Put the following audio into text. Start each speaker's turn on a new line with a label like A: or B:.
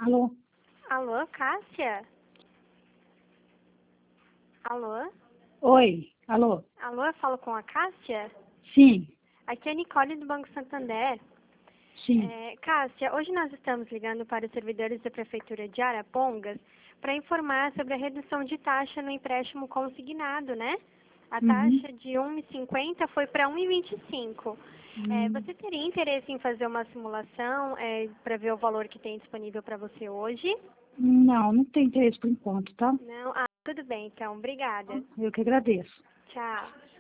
A: Alô?
B: Alô, Cássia? Alô?
A: Oi, alô?
B: Alô, eu falo com a Cássia?
A: Sim,
B: Aqui é a Nicole do Banco Santander.
A: sim.
B: Cássia, hoje nós estamos ligando para os servidores da Prefeitura de Arapongas para informar sobre a redução de taxa no empréstimo consignado, né? A
A: Uhum.
B: taxa de 1,50 foi para 1,25. Você teria interesse em fazer uma simulação para ver o valor que tem disponível para você hoje?
A: Não tem interesse por enquanto, tá?
B: Não? Ah, tudo bem, então. Obrigada.
A: Eu que agradeço.
B: Tchau.